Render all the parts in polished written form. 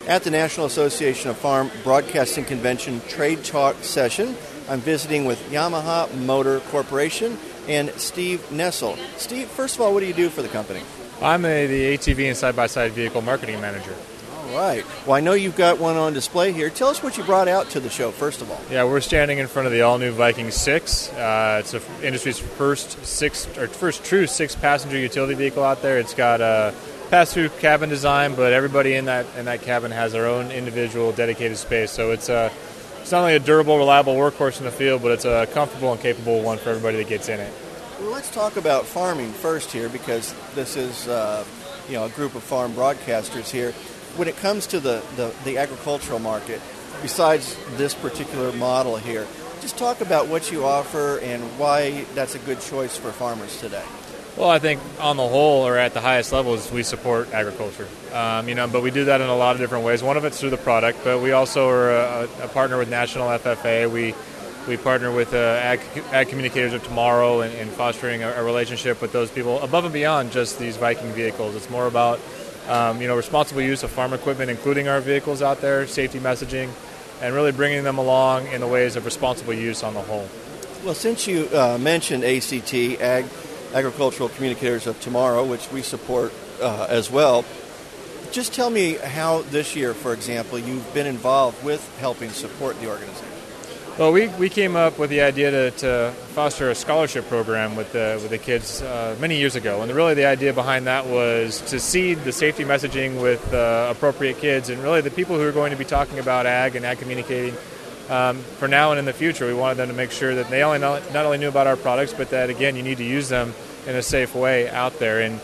at the National Association of Farm Broadcasting Convention Trade Talk session. I'm visiting with Yamaha Motor Corporation and Steve Nessel. Steve, first of all, what do you do for the company? I'm the ATV and side-by-side vehicle marketing manager. All right. Well, I know you've got one on display here. Tell us what you brought out to the show, first of all. Yeah, we're standing in front of the all-new Viking 6. It's the industry's first true six-passenger utility vehicle out there. It's got a pass-through cabin design, but everybody in that cabin has their own individual dedicated space. So it's not only a durable, reliable workhorse in the field, but it's a comfortable and capable one for everybody that gets in it. Well, let's talk about farming first here, because this is a group of farm broadcasters here. When it comes to the agricultural market, besides this particular model here, just talk about what you offer and why that's a good choice for farmers today. Well, I think on the whole, or at the highest levels, we support agriculture. But we do that in a lot of different ways. One of it's through the product, but we also are a partner with National FFA. We partner with Ag Communicators of Tomorrow in fostering a relationship with those people above and beyond just these Viking vehicles. It's more about responsible use of farm equipment, including our vehicles out there, safety messaging, and really bringing them along in the ways of responsible use on the whole. Well, since you mentioned ACT, Agricultural Communicators of Tomorrow, which we support as well, just tell me how this year, for example, you've been involved with helping support the organization. Well, we came up with the idea to foster a scholarship program with the kids many years ago. And really the idea behind that was to seed the safety messaging with appropriate kids and really the people who are going to be talking about ag and ag communicating for now and in the future. We wanted them to make sure that they not only knew about our products, but that, again, you need to use them in a safe way out there. And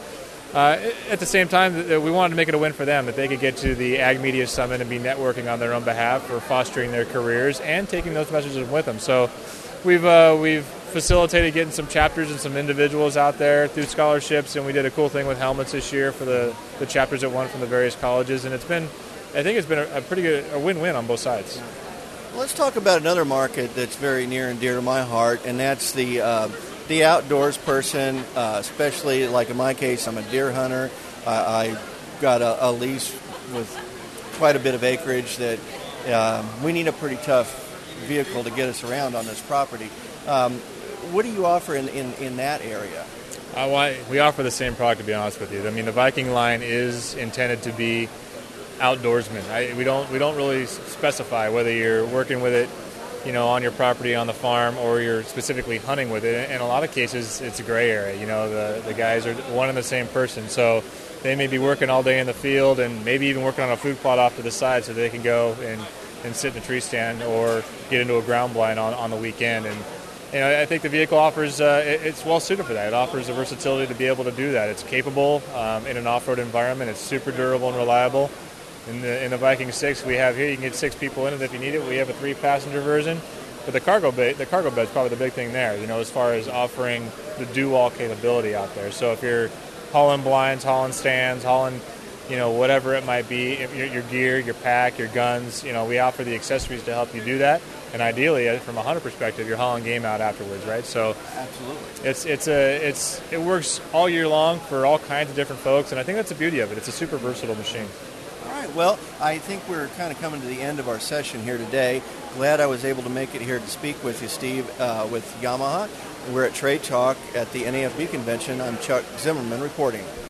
at the same time, we wanted to make it a win for them, that they could get to the Ag Media Summit and be networking on their own behalf for fostering their careers and taking those messages with them. So we've facilitated getting some chapters and some individuals out there through scholarships, and we did a cool thing with helmets this year for the chapters that won from the various colleges, and I think it's been a pretty good win-win on both sides. Well, let's talk about another market that's very near and dear to my heart, and that's the outdoors person, especially like in my case, I'm a deer hunter. I got a lease with quite a bit of acreage that we need a pretty tough vehicle to get us around on this property. What do you offer in that area? We offer the same product, to be honest with you. I mean, the Viking line is intended to be outdoorsmen. We don't really specify whether you're working with it, on your property on the farm, or you're specifically hunting with it. In a lot of cases, it's a gray area. The guys are one and the same person, so they may be working all day in the field and maybe even working on a food plot off to the side so they can go and sit in a tree stand or get into a ground blind on the weekend. And I think the vehicle offers it's well suited for that. It offers the versatility to be able to do that. It's capable in an off-road environment. It's super durable and reliable. In the Viking 6 we have here, you can get 6 people in it if you need it. We have a 3-passenger version, but the cargo bed is probably the big thing there. As far as offering the do-all capability out there. So if you're hauling blinds, hauling stands, hauling, whatever it might be, your gear, your pack, your guns, we offer the accessories to help you do that. And ideally, from a hunter perspective, you're hauling game out afterwards, right? So absolutely, it works all year long for all kinds of different folks, and I think that's the beauty of it. It's a super versatile machine. All right, well, I think we're kind of coming to the end of our session here today. Glad I was able to make it here to speak with you, Steve, with Yamaha. We're at Trade Talk at the NAFB convention. I'm Chuck Zimmerman reporting.